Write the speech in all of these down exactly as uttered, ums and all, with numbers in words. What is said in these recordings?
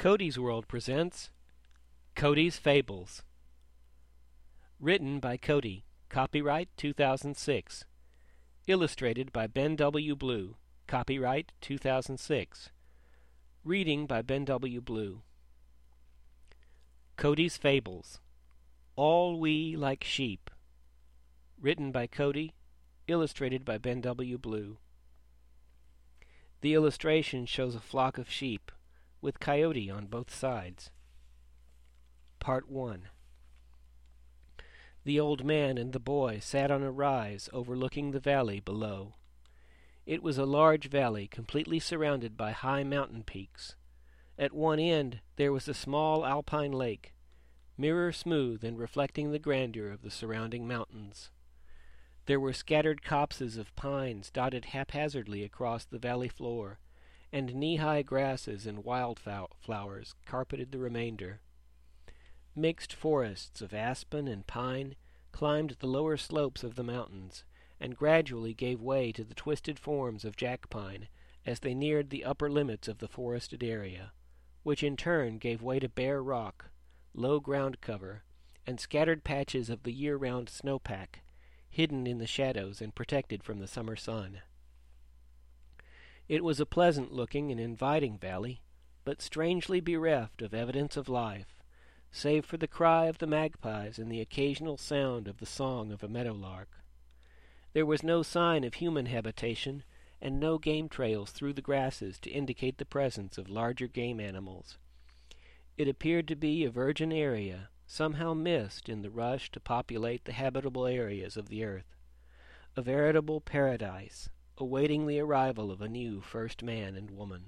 Cody's World presents Cody's Fables. Written by Cody. Copyright two thousand six. Illustrated by Ben W. Blue. Copyright two thousand six. Reading by Ben W. Blue. Cody's Fables. All We Like Sheep. Written by Cody. Illustrated by Ben W. Blue. The illustration shows a flock of sheep, with Coyote on both sides. Part one. The old man and the boy sat on a rise overlooking the valley below. It was a large valley completely surrounded by high mountain peaks. At one end there was a small alpine lake, mirror smooth and reflecting the grandeur of the surrounding mountains. There were scattered copses of pines dotted haphazardly across the valley floor, and knee-high grasses and wildflowers carpeted the remainder. Mixed forests of aspen and pine climbed the lower slopes of the mountains, and gradually gave way to the twisted forms of jack pine as they neared the upper limits of the forested area, which in turn gave way to bare rock, low ground cover, and scattered patches of the year-round snowpack, hidden in the shadows and protected from the summer sun. It was a pleasant-looking and inviting valley, but strangely bereft of evidence of life, save for the cry of the magpies and the occasional sound of the song of a meadowlark. There was no sign of human habitation, and no game trails through the grasses to indicate the presence of larger game animals. It appeared to be a virgin area, somehow missed in the rush to populate the habitable areas of the earth. A veritable paradise, awaiting the arrival of a new first man and woman.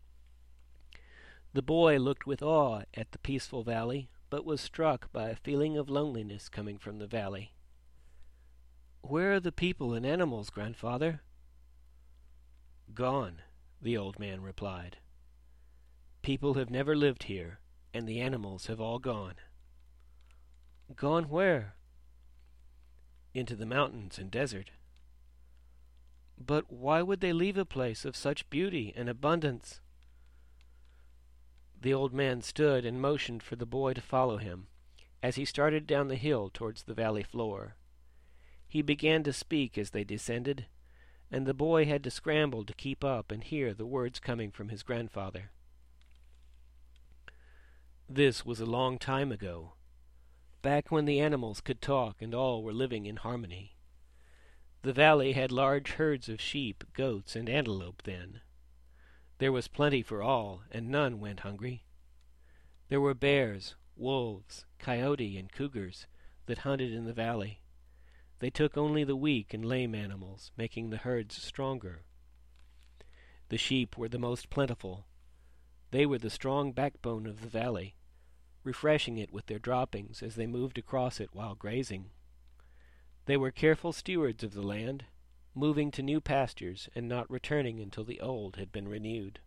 The boy looked with awe at the peaceful valley, but was struck by a feeling of loneliness coming from the valley. "Where are the people and animals, grandfather?" "Gone," the old man replied. "People have never lived here, and the animals have all gone." "Gone where?" "Into the mountains and desert." "But why would they leave a place of such beauty and abundance?" The old man stood and motioned for the boy to follow him, as he started down the hill towards the valley floor. He began to speak as they descended, and the boy had to scramble to keep up and hear the words coming from his grandfather. This was a long time ago, back when the animals could talk and all were living in harmony. The valley had large herds of sheep, goats, and antelope then. There was plenty for all, and none went hungry. There were bears, wolves, coyote, and cougars that hunted in the valley. They took only the weak and lame animals, making the herds stronger. The sheep were the most plentiful. They were the strong backbone of the valley, refreshing it with their droppings as they moved across it while grazing. They were careful stewards of the land, moving to new pastures and not returning until the old had been renewed.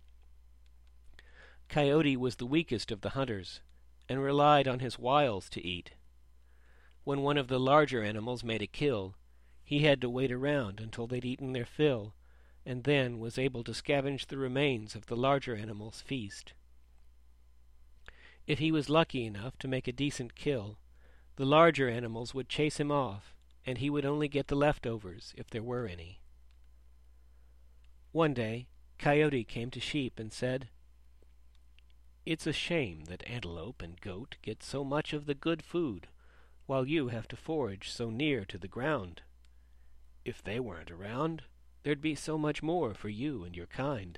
Coyote was the weakest of the hunters, and relied on his wiles to eat. When one of the larger animals made a kill, he had to wait around until they'd eaten their fill, and then was able to scavenge the remains of the larger animal's feast. If he was lucky enough to make a decent kill, the larger animals would chase him off, and he would only get the leftovers, if there were any. One day, Coyote came to Sheep and said, "It's a shame that antelope and goat get so much of the good food, while you have to forage so near to the ground. If they weren't around, there'd be so much more for you and your kind."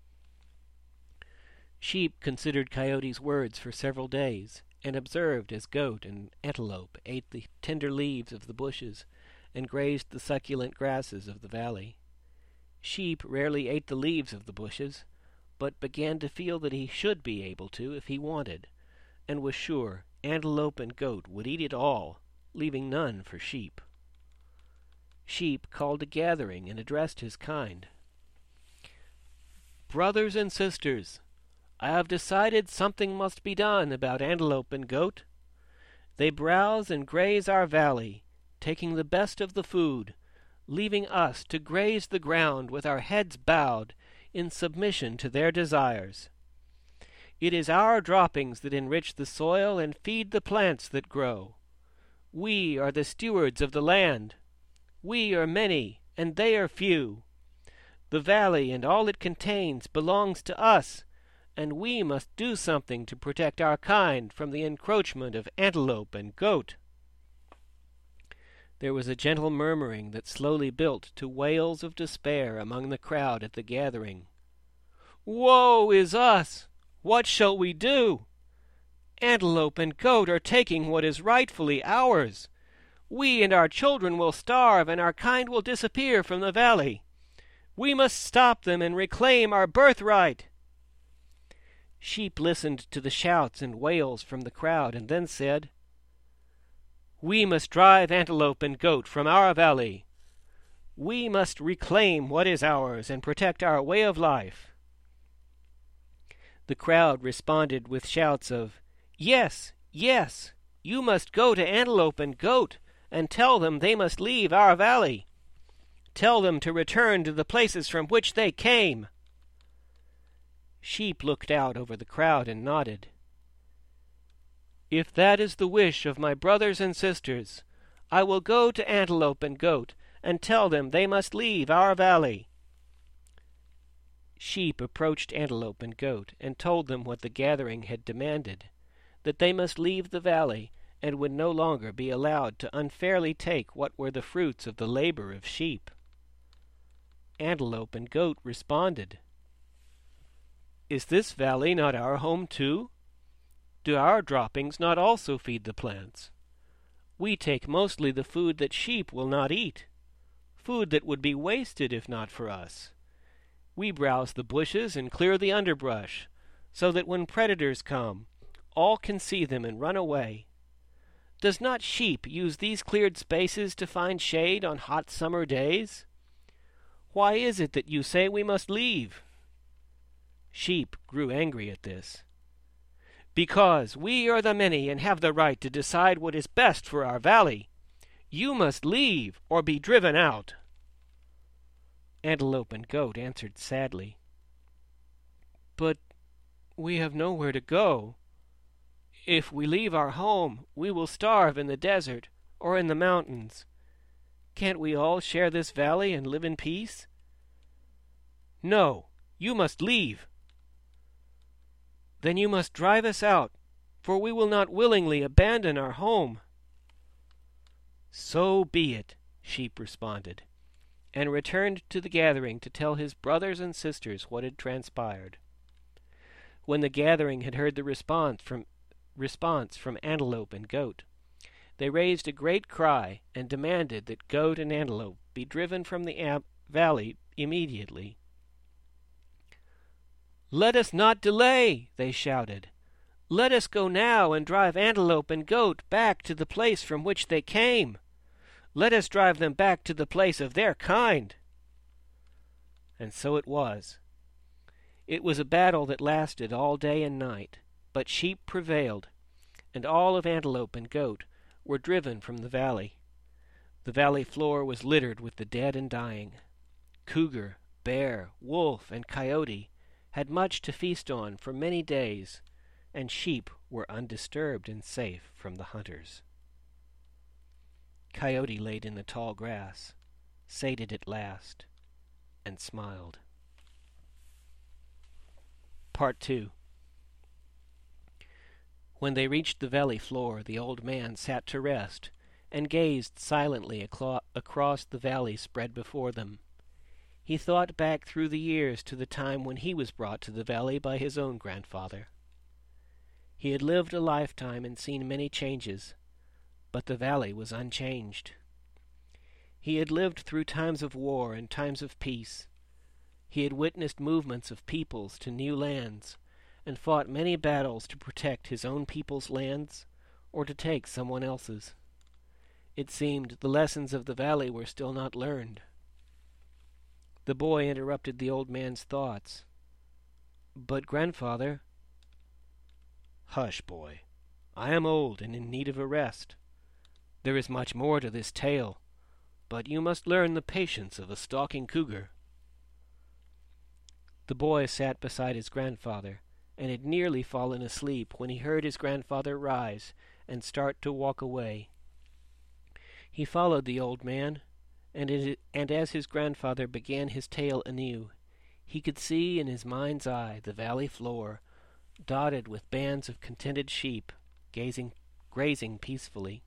Sheep considered Coyote's words for several days, and observed as goat and antelope ate the tender leaves of the bushes and grazed the succulent grasses of the valley. Sheep rarely ate the leaves of the bushes, but began to feel that he should be able to if he wanted, and was sure antelope and goat would eat it all, leaving none for sheep. Sheep called a gathering and addressed his kind. "Brothers and sisters, I have decided something must be done about antelope and goat. They browse and graze our valley, taking the best of the food, leaving us to graze the ground with our heads bowed in submission to their desires. It is our droppings that enrich the soil and feed the plants that grow. We are the stewards of the land. We are many, and they are few. The valley and all it contains belongs to us, and we must do something to protect our kind from the encroachment of antelope and goat." There was a gentle murmuring that slowly built to wails of despair among the crowd at the gathering. "Woe is us! What shall we do? Antelope and goat are taking what is rightfully ours. We and our children will starve, and our kind will disappear from the valley. We must stop them and reclaim our birthright." Sheep listened to the shouts and wails from the crowd, and then said, "We must drive antelope and goat from our valley. We must reclaim what is ours and protect our way of life." The crowd responded with shouts of, "Yes, yes, you must go to antelope and goat and tell them they must leave our valley. Tell them to return to the places from which they came." Sheep looked out over the crowd and nodded. "If that is the wish of my brothers and sisters, I will go to antelope and goat and tell them they must leave our valley." Sheep approached antelope and goat and told them what the gathering had demanded, that they must leave the valley and would no longer be allowed to unfairly take what were the fruits of the labor of sheep. Antelope and goat responded, "Is this valley not our home too? Do our droppings not also feed the plants? We take mostly the food that sheep will not eat, food that would be wasted if not for us. We browse the bushes and clear the underbrush, so that when predators come, all can see them and run away. Does not sheep use these cleared spaces to find shade on hot summer days? Why is it that you say we must leave?" Sheep grew angry at this. "Because we are the many and have the right to decide what is best for our valley. You must leave or be driven out." Antelope and Goat answered sadly, "But we have nowhere to go. If we leave our home, we will starve in the desert or in the mountains. Can't we all share this valley and live in peace?" "No, you must leave." "Then you must drive us out, for we will not willingly abandon our home." "So be it," Sheep responded, and returned to the gathering to tell his brothers and sisters what had transpired. When the gathering had heard the response from, response from Antelope and Goat, they raised a great cry and demanded that Goat and Antelope be driven from the am- valley immediately. "Let us not delay," they shouted. "Let us go now and drive Antelope and Goat back to the place from which they came. Let us drive them back to the place of their kind." And so it was. It was a battle that lasted all day and night, but Sheep prevailed, and all of Antelope and Goat were driven from the valley. The valley floor was littered with the dead and dying. Cougar, bear, wolf, and coyote had much to feast on for many days, and sheep were undisturbed and safe from the hunters. Coyote laid in the tall grass, sated at last, and smiled. Part two. When they reached the valley floor, the old man sat to rest, and gazed silently aclo- across the valley spread before them. He thought back through the years to the time when he was brought to the valley by his own grandfather. He had lived a lifetime and seen many changes, but the valley was unchanged. He had lived through times of war and times of peace. He had witnessed movements of peoples to new lands, and fought many battles to protect his own people's lands, or to take someone else's. It seemed the lessons of the valley were still not learned. The boy interrupted the old man's thoughts. "But, grandfather—" "Hush, boy. I am old and in need of a rest. There is much more to this tale, but you must learn the patience of a stalking cougar." The boy sat beside his grandfather and had nearly fallen asleep when he heard his grandfather rise and start to walk away. He followed the old man, and, it, and as his grandfather began his tale anew, he could see in his mind's eye the valley floor, dotted with bands of contented sheep, gazing, grazing peacefully.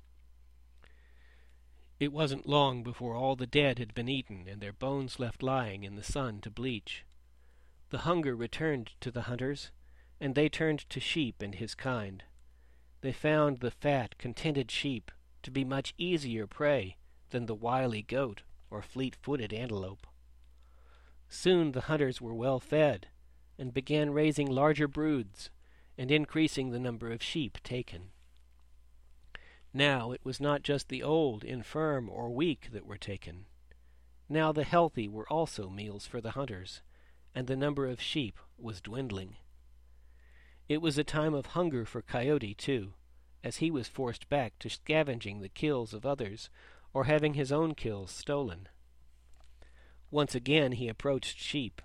It wasn't long before all the dead had been eaten and their bones left lying in the sun to bleach. The hunger returned to the hunters, and they turned to Sheep and his kind. They found the fat, contented sheep to be much easier prey than the wily goat or fleet-footed antelope. Soon the hunters were well fed, and began raising larger broods, and increasing the number of sheep taken. Now it was not just the old, infirm, or weak that were taken. Now the healthy were also meals for the hunters, and the number of sheep was dwindling. It was a time of hunger for Coyote, too, as he was forced back to scavenging the kills of others, or having his own kills stolen. Once again he approached Sheep.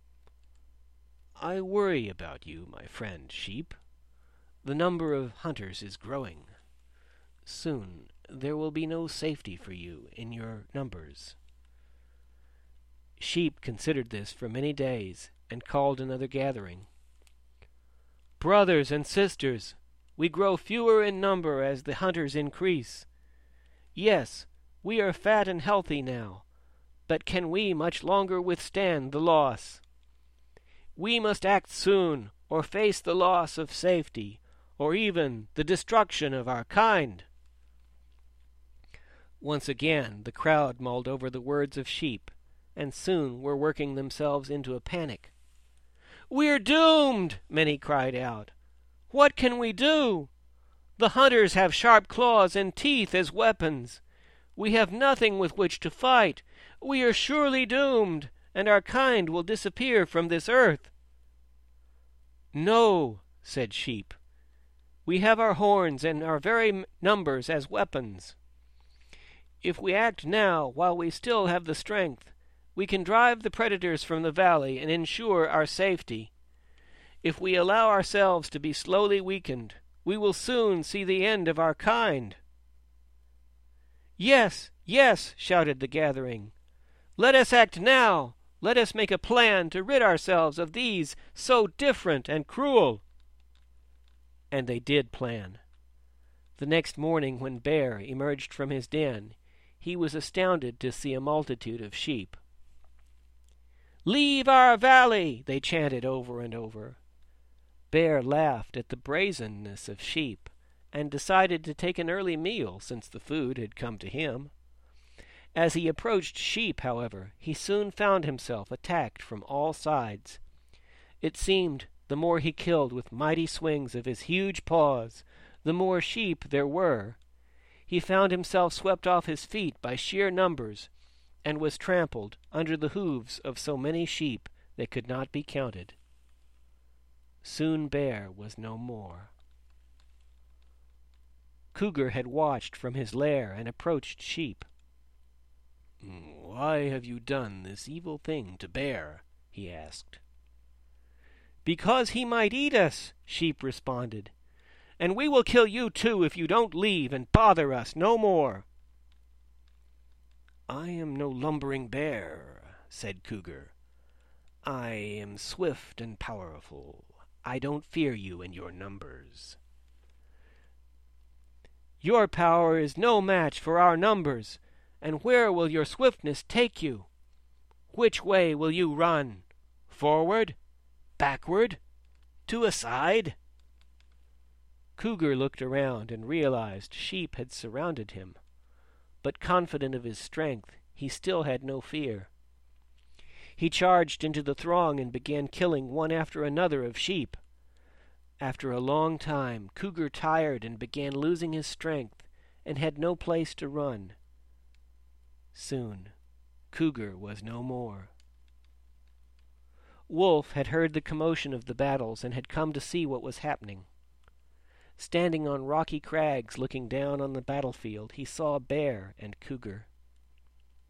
"I worry about you, my friend Sheep. The number of hunters is growing. Soon there will be no safety for you in your numbers." Sheep considered this for many days, and called another gathering. "Brothers and sisters, we grow fewer in number as the hunters increase. Yes, we are fat and healthy now, but can we much longer withstand the loss? We must act soon, or face the loss of safety, or even the destruction of our kind." Once again the crowd mulled over the words of Sheep, and soon were working themselves into a panic. "We're doomed!" many cried out. "What can we do? The hunters have sharp claws and teeth as weapons. We have nothing with which to fight. We are surely doomed, and our kind will disappear from this earth." "No," said Sheep. "We have our horns and our very numbers as weapons. If we act now, while we still have the strength, we can drive the predators from the valley and ensure our safety. If we allow ourselves to be slowly weakened, we will soon see the end of our kind." "Yes, yes," shouted the gathering. "Let us act now. Let us make a plan to rid ourselves of these so different and cruel." And they did plan. The next morning when Bear emerged from his den, he was astounded to see a multitude of sheep. "Leave our valley!" they chanted over and over. Bear laughed at the brazenness of Sheep, and decided to take an early meal since the food had come to him. As he approached Sheep, however, he soon found himself attacked from all sides. It seemed the more he killed with mighty swings of his huge paws, the more sheep there were. He found himself swept off his feet by sheer numbers, and was trampled under the hooves of so many sheep they could not be counted. Soon Bear was no more. Cougar had watched from his lair and approached Sheep. "Why have you done this evil thing to Bear?" he asked. "Because he might eat us," Sheep responded. "And we will kill you too if you don't leave and bother us no more." "I am no lumbering bear," said Cougar. "I am swift and powerful. I don't fear you and your numbers." "Your power is no match for our numbers, and where will your swiftness take you? Which way will you run? Forward? Backward? To a side?" Cougar looked around and realized Sheep had surrounded him, but confident of his strength, he still had no fear. He charged into the throng and began killing one after another of Sheep. After a long time, Cougar tired and began losing his strength and had no place to run. Soon, Cougar was no more. Wolf had heard the commotion of the battles and had come to see what was happening. Standing on rocky crags looking down on the battlefield, he saw Bear and Cougar.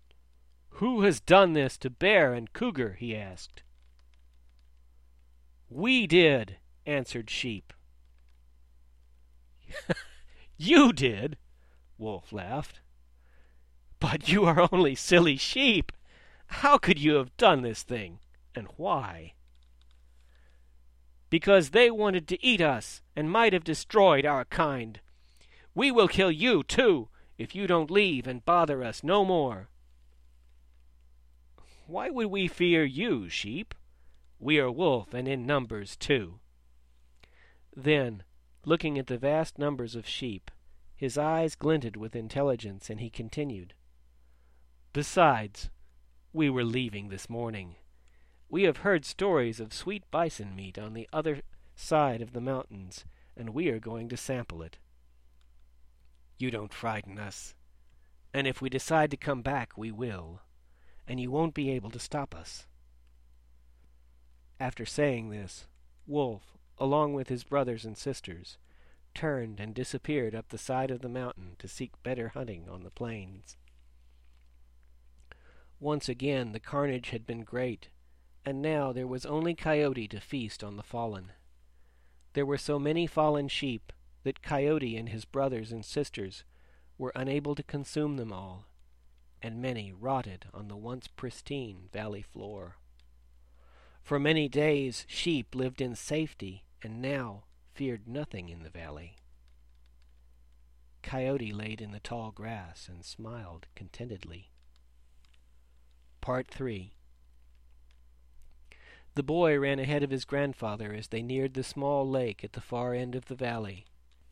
"Who has done this to Bear and Cougar?" he asked. "We did," answered Sheep. "You did," Wolf laughed. "But you are only silly sheep. How could you have done this thing, and why?" "Because they wanted to eat us, and might have destroyed our kind. We will kill you, too, if you don't leave and bother us no more." "Why would we fear you, Sheep? We are wolf, and in numbers, too." Then, looking at the vast numbers of sheep, his eyes glinted with intelligence, and he continued, "Besides, we were leaving this morning. We have heard stories of sweet bison meat on the other side of the mountains, and we are going to sample it. You don't frighten us, and if we decide to come back, we will, and you won't be able to stop us." After saying this, Wolf, along with his brothers and sisters, turned and disappeared up the side of the mountain to seek better hunting on the plains. Once again the carnage had been great, and now there was only Coyote to feast on the fallen. There were so many fallen sheep that Coyote and his brothers and sisters were unable to consume them all, and many rotted on the once pristine valley floor. For many days Sheep lived in safety, and now feared nothing in the valley. Coyote laid in the tall grass and smiled contentedly. Part three. The boy ran ahead of his grandfather as they neared the small lake at the far end of the valley.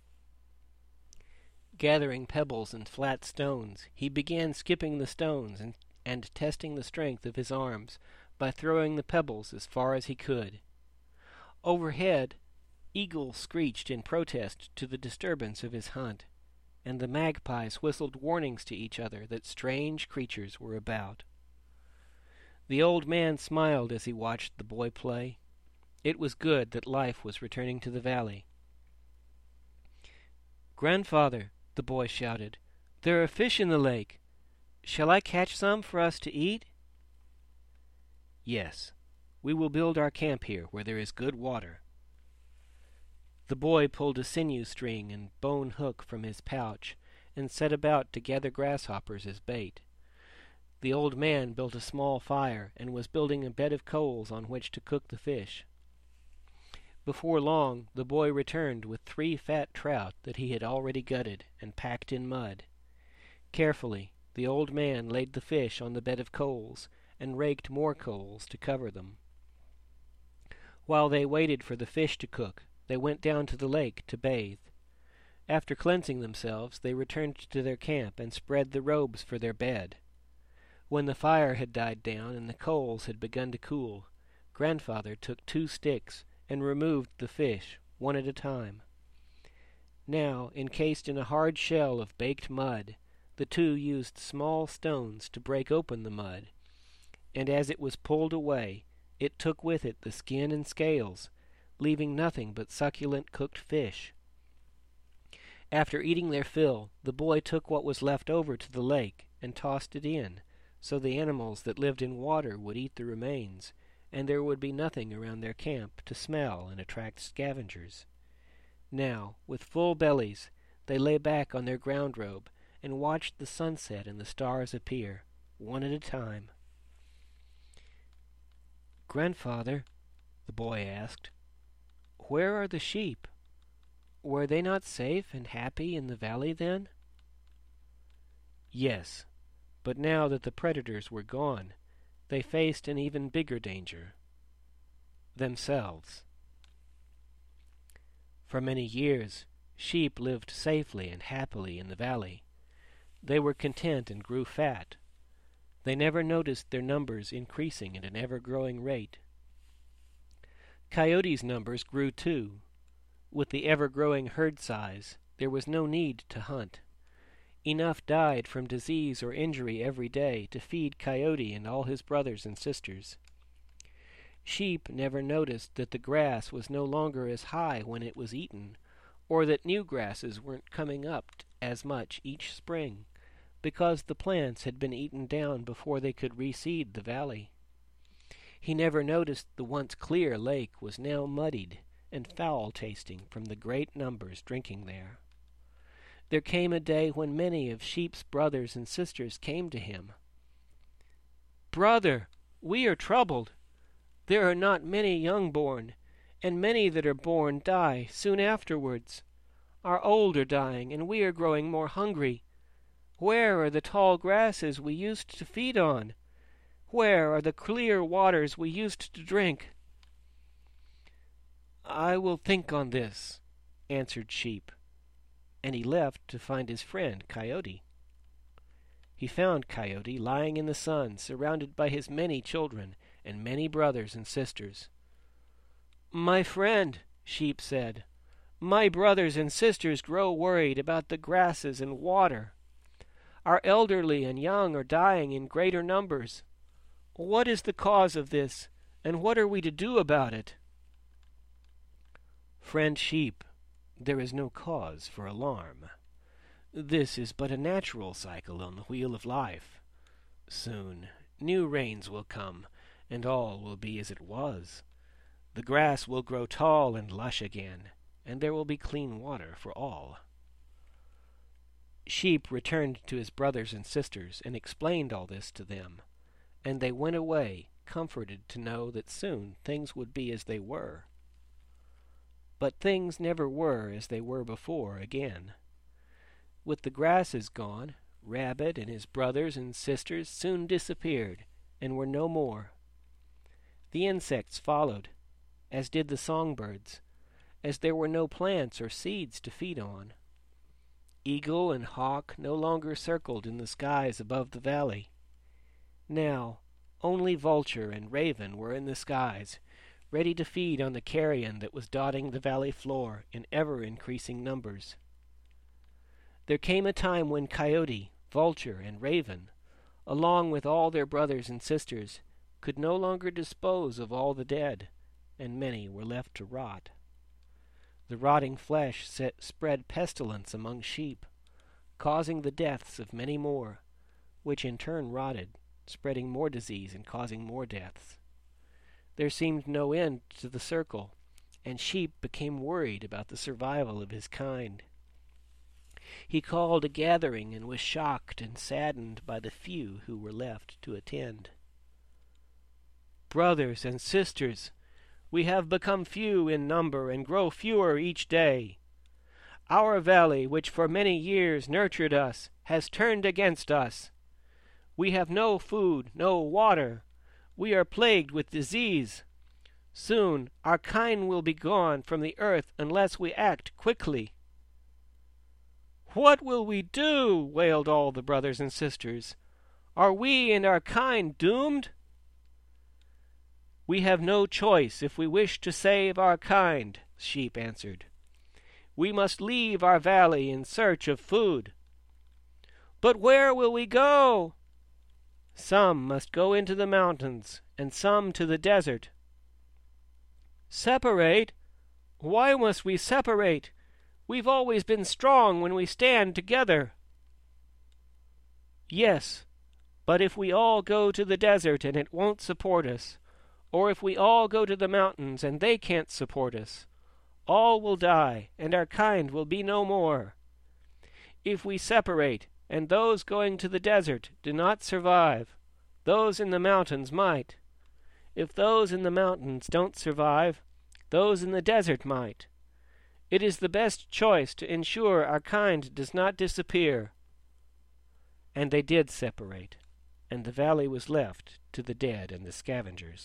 Gathering pebbles and flat stones, he began skipping the stones and, and testing the strength of his arms by throwing the pebbles as far as he could. Overhead, eagles screeched in protest to the disturbance of his hunt, and the magpies whistled warnings to each other that strange creatures were about. The old man smiled as he watched the boy play. It was good that life was returning to the valley. "Grandfather," the boy shouted, "there are fish in the lake. Shall I catch some for us to eat?" "Yes, we will build our camp here where there is good water." The boy pulled a sinew string and bone hook from his pouch and set about to gather grasshoppers as bait. The old man built a small fire and was building a bed of coals on which to cook the fish. Before long the boy returned with three fat trout that he had already gutted and packed in mud. Carefully the old man laid the fish on the bed of coals and raked more coals to cover them. While they waited for the fish to cook, they went down to the lake to bathe. After cleansing themselves, they returned to their camp and spread the robes for their bed. When the fire had died down and the coals had begun to cool, Grandfather took two sticks and removed the fish, one at a time. Now, encased in a hard shell of baked mud, the two used small stones to break open the mud, and as it was pulled away, it took with it the skin and scales, leaving nothing but succulent cooked fish. After eating their fill, the boy took what was left over to the lake and tossed it in, so the animals that lived in water would eat the remains, and there would be nothing around their camp to smell and attract scavengers. Now, with full bellies, they lay back on their ground robe and watched the sunset and the stars appear, one at a time. "Grandfather," the boy asked, "where are the sheep? Were they not safe and happy in the valley then?" "Yes, but now that the predators were gone, they faced an even bigger danger. Themselves. For many years, sheep lived safely and happily in the valley. They were content and grew fat. They never noticed their numbers increasing at an ever-growing rate. Coyotes' numbers grew too. With the ever-growing herd size, there was no need to hunt. Enough died from disease or injury every day to feed Coyote and all his brothers and sisters. Sheep never noticed that the grass was no longer as high when it was eaten, or that new grasses weren't coming up as much each spring, because the plants had been eaten down before they could reseed the valley. He never noticed the once clear lake was now muddied and foul-tasting from the great numbers drinking there. There came a day when many of Sheep's brothers and sisters came to him. "Brother, we are troubled. There are not many young born, and many that are born die soon afterwards. Our old are dying, and we are growing more hungry. Where are the tall grasses we used to feed on? Where are the clear waters we used to drink?" "I will think on this," answered Sheep, and he left to find his friend Coyote. He found Coyote lying in the sun, surrounded by his many children and many brothers and sisters. "My friend," Sheep said, "my brothers and sisters grow worried about the grasses and water. Our elderly and young are dying in greater numbers. What is the cause of this, and what are we to do about it?" "Friend Sheep, there is no cause for alarm. This is but a natural cycle on the wheel of life. Soon new rains will come, and all will be as it was. The grass will grow tall and lush again, and there will be clean water for all." Sheep returned to his brothers and sisters and explained all this to them, and they went away, comforted to know that soon things would be as they were. But things never were as they were before again. With the grasses gone, Rabbit and his brothers and sisters soon disappeared and were no more. The insects followed, as did the songbirds, as there were no plants or seeds to feed on. Eagle and hawk no longer circled in the skies above the valley. Now only vulture and raven were in the skies, ready to feed on the carrion that was dotting the valley floor in ever-increasing numbers. There came a time when Coyote, Vulture, and Raven, along with all their brothers and sisters, could no longer dispose of all the dead, and many were left to rot. The rotting flesh set, spread pestilence among sheep, causing the deaths of many more, which in turn rotted, spreading more disease and causing more deaths. There seemed no end to the circle, and Sheep became worried about the survival of his kind. He called a gathering and was shocked and saddened by the few who were left to attend. "Brothers and sisters, we have become few in number and grow fewer each day. Our valley, which for many years nurtured us, has turned against us. We have no food, no water. We are plagued with disease. Soon our kind will be gone from the earth unless we act quickly." "What will we do?" wailed all the brothers and sisters. "Are we and our kind doomed?" "We have no choice if we wish to save our kind," Sheep answered. "We must leave our valley in search of food." "But where will we go?" "Some must go into the mountains, and some to the desert." "Separate? Why must we separate? We've always been strong when we stand together." "Yes, but if we all go to the desert and it won't support us, or if we all go to the mountains and they can't support us, all will die and our kind will be no more. If we separate and those going to the desert do not survive, those in the mountains might. If those in the mountains don't survive, those in the desert might. It is the best choice to ensure our kind does not disappear." And they did separate, and the valley was left to the dead and the scavengers.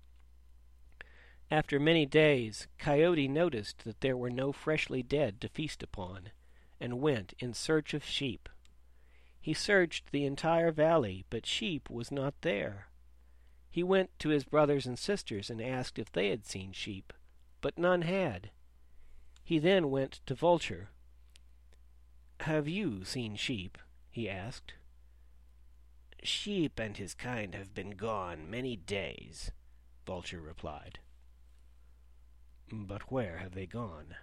After many days, Coyote noticed that there were no freshly dead to feast upon, and went in search of Sheep. He searched the entire valley, but Sheep was not there. He went to his brothers and sisters and asked if they had seen Sheep, but none had. He then went to Vulture. "Have you seen Sheep?" he asked. "Sheep and his kind have been gone many days," Vulture replied. "But where have they gone?"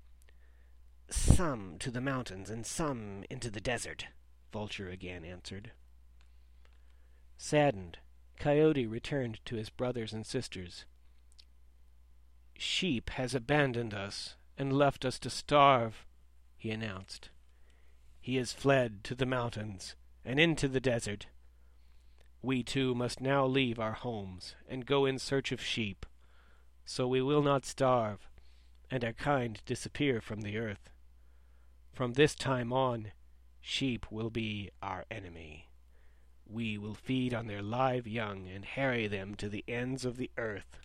"Some to the mountains and some into the desert," Vulture again answered. Saddened, Coyote returned to his brothers and sisters. "Sheep has abandoned us and left us to starve," he announced. "He has fled to the mountains and into the desert. We too must now leave our homes and go in search of sheep, so we will not starve and our kind disappear from the earth. From this time on, sheep will be our enemy. We will feed on their live young and harry them to the ends of the earth."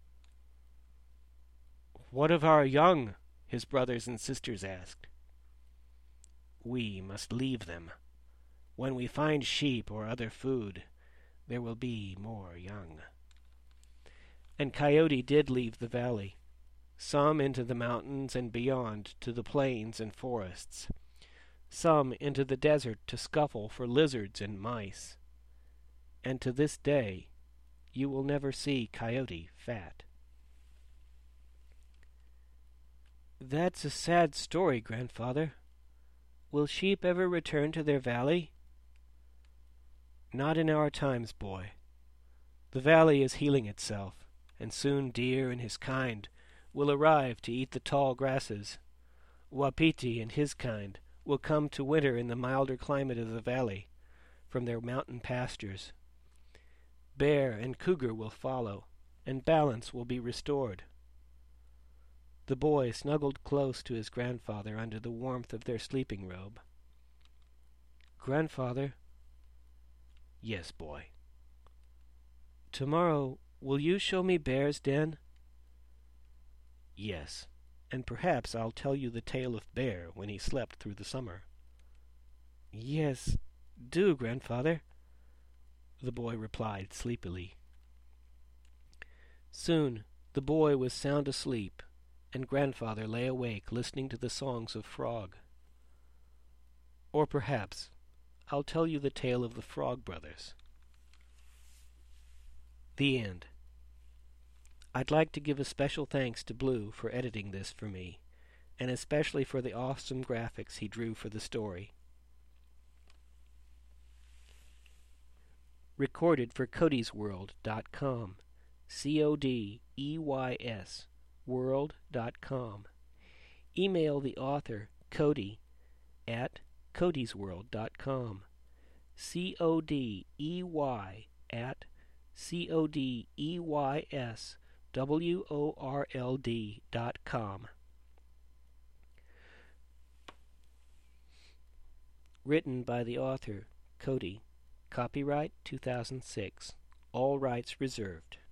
"What of our young?" his brothers and sisters asked. "We must leave them. When we find sheep or other food, there will be more young." And Coyote did leave the valley, some into the mountains and beyond to the plains and forests, some into the desert to scuffle for lizards and mice. And to this day you will never see Coyote fat. "That's a sad story, Grandfather. Will sheep ever return to their valley?" "Not in our times, boy. The valley is healing itself, and soon Deer and his kind will arrive to eat the tall grasses. Wapiti and his kind will come to winter in the milder climate of the valley, from their mountain pastures. Bear and cougar will follow, and balance will be restored." The boy snuggled close to his grandfather under the warmth of their sleeping robe. "Grandfather." "Yes, boy." "Tomorrow will you show me Bear's den?" "Yes, and perhaps I'll tell you the tale of Bear when he slept through the summer." "Yes, do, Grandfather," the boy replied sleepily. Soon the boy was sound asleep, and Grandfather lay awake listening to the songs of Frog. Or perhaps I'll tell you the tale of the Frog Brothers. The end. I'd like to give a special thanks to Blue for editing this for me, and especially for the awesome graphics he drew for the story. Recorded for Codys World dot com. C O D E Y S world dot com. Email the author, Cody, at Codys World dot com. C O D E Y at C O D E Y S W O R L D dot com. Written by the author, Cody. Copyright two thousand six. All rights reserved.